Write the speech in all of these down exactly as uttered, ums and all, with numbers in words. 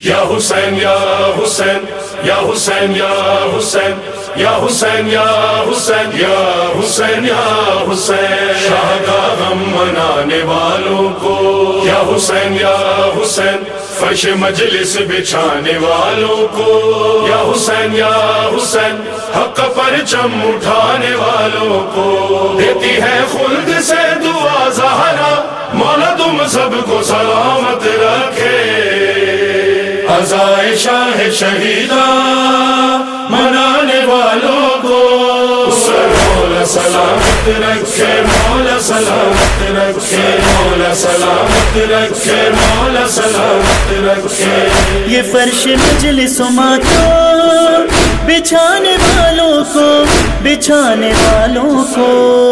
یا حسین یا حسین یا حسین یا حسین یا حسین یا حسین یا حسین یا حسین، شاہ کا غم منانے والوں کو یا حسین یا حسین، فرش مجلس بچھانے والوں کو یا حسین یا حسین، حق پرچم اٹھانے والوں کو دیتی ہے خلد سے دعا زہرا، مولا تم سب کو سلامت رکھے۔ عزائے شاہ شہیدہ منانے والوں کو مولا سلامت رکھے، مولا سلامت رکھے، مولا سلامت رکھے، مولا سلامت رکھے۔ یہ فرش مجلس ماتو بچھانے والوں کو، بچھانے والوں کو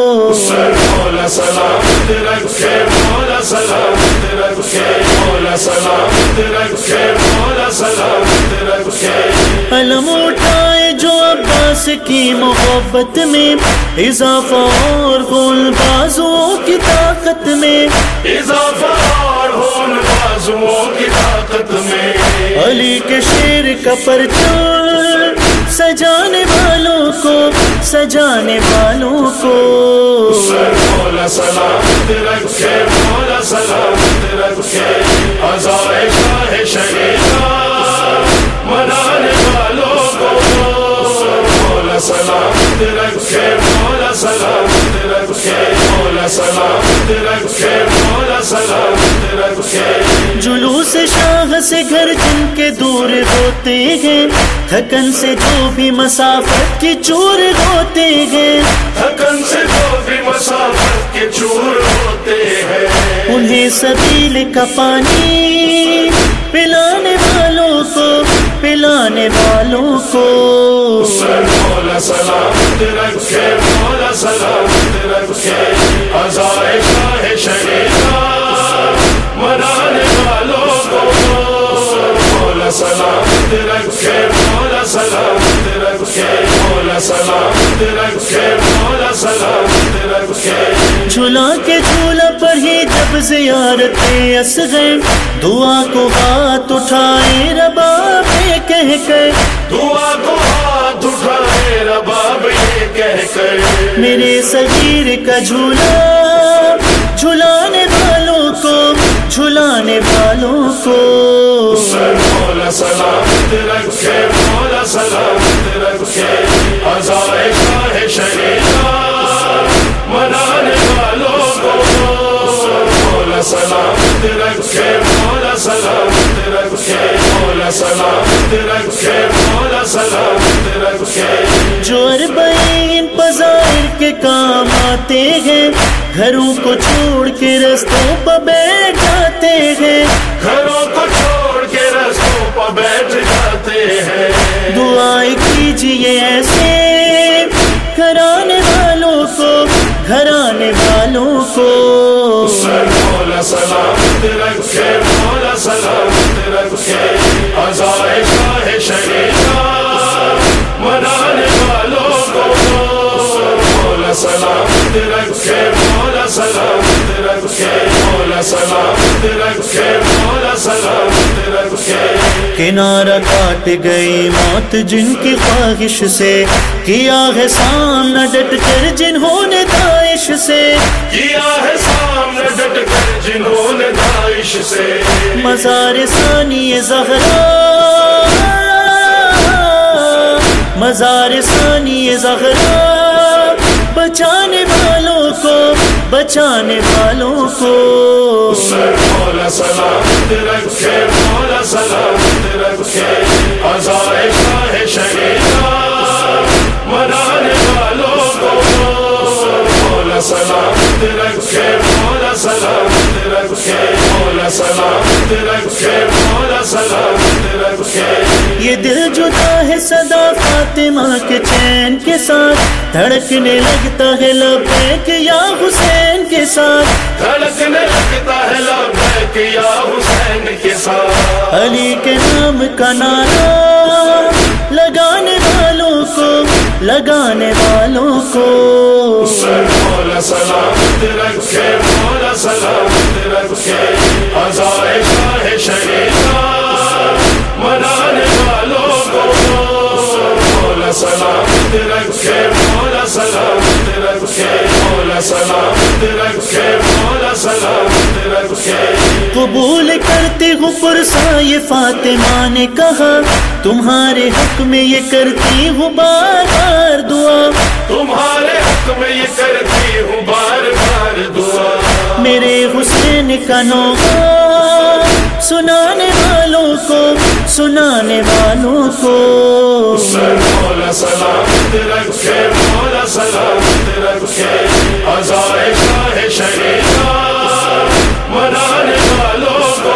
مولا سلامت رکھے، مولا سلامت رکھے، مولا سلامت رکھے، مولا سلامت رکھے۔ علم اٹھائے جو عباس کی محبت میں، اضافہ اور غل بازوں کی طاقت میں، اضافہ اور غل بازوں کی طاقت میں، علی کے شیر کا پرچم سجانے والوں کو، سجانے والوں کو مولا سلامت رکھے، مولا سلامت رکھے۔ عزائے شاہ شہیدہ منانے والوں کو مولا سلامت رکھے، مولا سلامت رکھے، مولا سلامت رکھے، مولا سلامت رکھے۔ جلوس شاہ سے گھر جن کے دور ہوتے ہیں، تھکن سے جو بھی مسافت کے چور ہوتے ہیں، تھکن سے جو بھی مسافت کے چور ہوتے ہیں، انہیں سبیل کا پانی پلانے والوں کو، پلانے والوں کو مولا سلامت رکھے، مولا سلامت رکھے۔ عزائے شاہ شہیدہ منانے والوں کو مولا سلامت رکھے، مولا سلامت رکھے، مولا سلامت رکھے، مولا سلامت رکھے۔ جھولا کے جھولا پر ہی جب زیارت اصغر، دعا کو ہاتھ اٹھائے رباب یہ کہہ کر، دعا کو ہاتھ اٹھائے رباب یہ کہہ کر، میرے صغیر کا جھولا جھلانے والوں کو، جھلانے والوں کو مولا سلامت رکھے، مولا سلامت رکھے۔ عزائے شاہ شہیدہ منانے والوں کو مولا سلامت رکھے، مولا سلامت رکھے، مولا سلامت رکھے، مولا سلامت رکھے۔ جو اربعین پذائر کے کام آتے ہیں، گھروں کو چھوڑ کے رستوں پر بیٹھ جاتے ہیں، گھروں کو چھوڑ کے رستوں پر بیٹھ جاتے ہیں، دعائیں کیجیے ایسے گھرانے والوں کو، گھرانے والوں کو مولا سلامت رکھے، مولا سلامت رکھے۔ عزائے شاہ شہیدہ منانے والوں کو مولا سلامت رکھے، مولا سلامت رکھے، مولا سلامت رکھے، مولا سلامت رکھے۔ کنارہ کاٹ گئی موت جن کی خواہش سے، کیا ہے سامنا ڈٹ کر جنہوں نے داعش سے، کیا ہے سامنا ڈٹ کر جنہوں نے داعش سے، مزار ثانی زہرا، مزار ثانی زہرا، بچانے والوں کو، بچانے والوں کو مولا سلامت رکھے، مولا سلامت رکھے۔ عزائے شاہ شہیدہ منانے والوں کو مولا سلامت رکھے، مولا سلامت رکھے، مولا سلامت رکھے، مولا سلامت رکھے۔ یہ دل جدا ہے صدا فاطمہ کے چین کے ساتھ، دھڑکنے لگتا ہے لبیک یا حسین کے ساتھ، دھڑکنے لگتا ہے لبیک یا حسین کے ساتھ، علی کے نام کا نعرہ لگانے والوں کو، لگانے والوں کو مولا سلامت رکھے، مولا سلامت رکھے۔ عزائے شاہ شہیدہ رکھے مولا سلامت رکھے. قبول کرتے ہو پرسا یہ فاطمہ نے کہا تمہارے حق میں یہ کرتی ہوں بار بار دعا. تمہارے حق میں یہ کرتی ہوں بار بار دعا. میرے حسین کا نوحہ سنانے والوں کو سنانے والوں کو. مولا سلامت رکھے مولا سلامت رکھے. عزائے شاہ شریعہ منانے والوں کو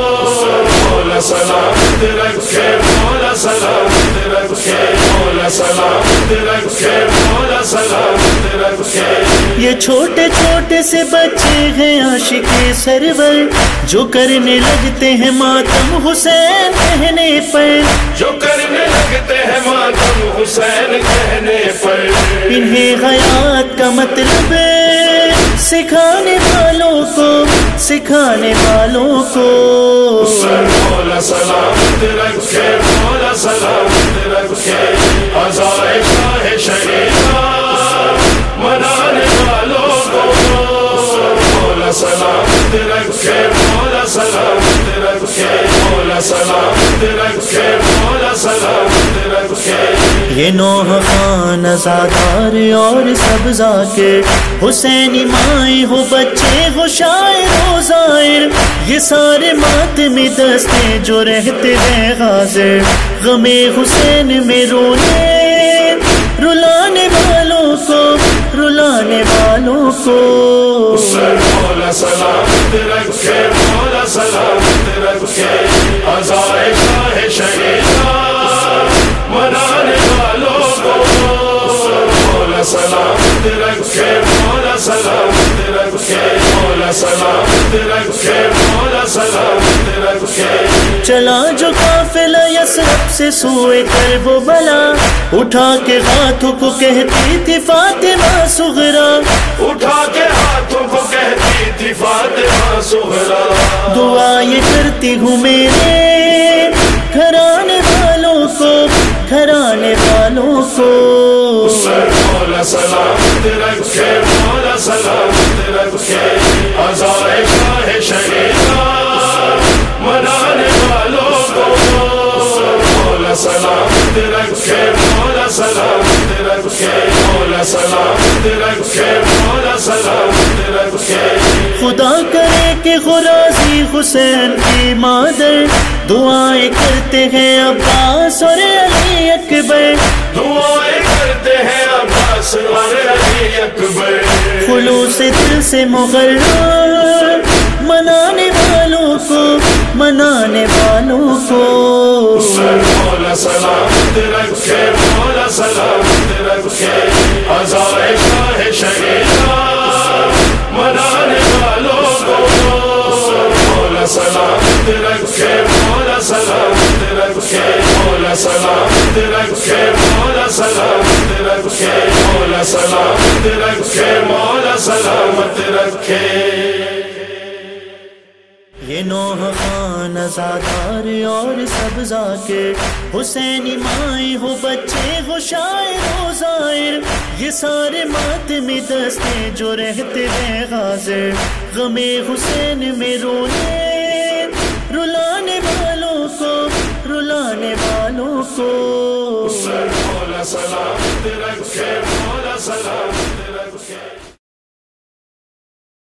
مولا سلامت رکھے مولا سلامت رکھے. مولا سلامت رکھے مولا سلامت رکھے. یہ چھوٹے چھوٹے سے بچے ہیں عاشق سرور جو کرنے لگتے ہیں ماتم حسین کہنے پر. جو کرنے لگتے ہیں ماتم حسین کہنے پر. انہیں حیات کا مطلب سکھانے والوں کو سکھانے والوں کو. مولا سلامت رکھے مولا سلامت رکھے. عزائے شاہ شریعہ منانے والوں کو مولا سلامت رکھے مولا سلامت رکھے. مولا سلامت رکھے مولا سلامت رکھے. یہ نوح خان ازادار اور سب ذاکر حسینی مائیں ہو بچے ہو شاعر و زائر. یہ سارے ماتمی دستے جو رہتے ہیں حاضر غم حسین میں رونے رلانے والوں کو رلانے والوں کو. مولا سلامت رکھے مولا سلامت رکھے. عزائے شاہ شریعہ منانے والوں کو مولا سلامت رکھے مولا سلامت رکھے. مولا سلامت رکھے مولا سلامت رکھے. چلا جو قافلہ یثرب سے سوئے کرب و بلا اٹھا کے ہاتھوں کو کہتی تھی فاطمہ صغرا. اٹھا کے ہاتھوں کو کہتی تھی فاطمہ صغرا. دعا یہ کرتی ہوں میرے گھرانے والوں کو گھرانے والوں کو. مولا سلامت رکھے مولا سلامت رکھے. عزائے شاہ شریعہ منانے والوں کو مولا سلامت رکھے مولا سلامت رکھے. مولا سلامت رکھے مولا سلامت رکھے. خدا کرے کہ غازی حسین کی مادر دعائیں کرتے ہیں عباس اور علی اکبر. دعائیں کرتے ہیں عباس اور علی اکبر. خلوص دل سے مغرر منانے والوں کو منانے والوں کو. مولا سلامت رکھے مولا سلامت رکھے. عزائے شاہ شریعہ منانے والوں کو مولا سلامت رکھے مولا سلامت رکھے. مولا سلامت رکھے مولا سلامت رکھے. مولا سلامت رکھے مولا سلامت رکھے. یہ نوح خان ازادار اور سب ذاکر حسینی مائیں ہو بچے ہو شاعر و زائر. یہ سارے ماتمی دستے جو رہتے ہیں حاضر غم حسین میں رونے رلانے والوں کو رلانے والوں کو. مولا سلامت رکھے مولا سلامت رکھے.